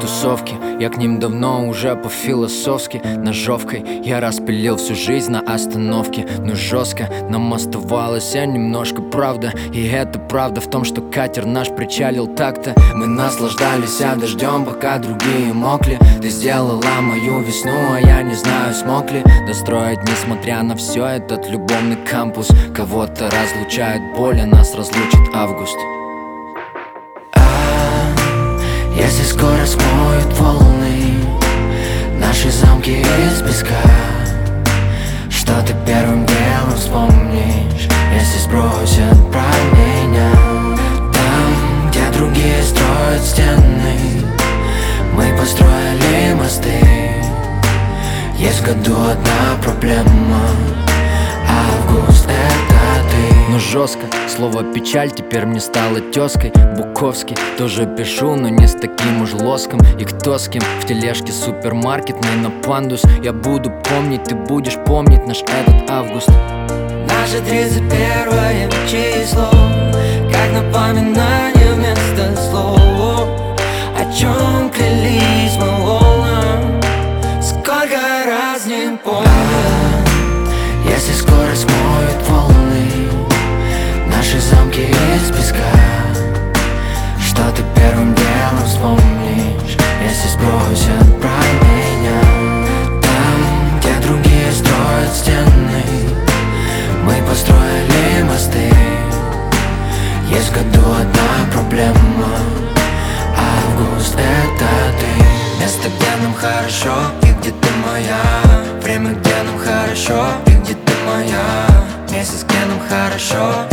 тусовки, я к ним давно уже по-философски. Ножовкой я распилил всю жизнь на остановке. Но жестко нам оставалось немножко правда. И это правда в том, что катер наш причалил так-то. Мы наслаждались дождем, пока другие мокли. Ты сделала мою весну, а я не знаю, смог ли достроить, несмотря на все, этот любовный кампус. Кого-то разлучает боль, а нас разлучит август. Если скоро смоют волны наши замки из песка, что ты первым делом вспомнишь, если сбросят про меня? Там, где другие строят стены, мы построили мосты. Есть в году одна проблема: август — это ты. Но жестко, слово печаль теперь мне стало тезкой. Буковский тоже пишу, но не с таким уж лоском. И кто с кем в тележке супермаркетной на пандус. Я буду помнить, ты будешь помнить наш этот август. Наше 31 число, как напоминание вместо слов. О чем клялись мы волнам, сколько раз не помню. Если скоро смоют волны наши замки из песка, что ты первым делом вспомнишь, если сбросят про меня? Там, где другие строят стены, мы построили мосты. Есть в году одна проблема: август — это ты. Место, где нам хорошо и где ты моя. Время, где нам хорошо и где ты моя. Месяц, где нам хорошо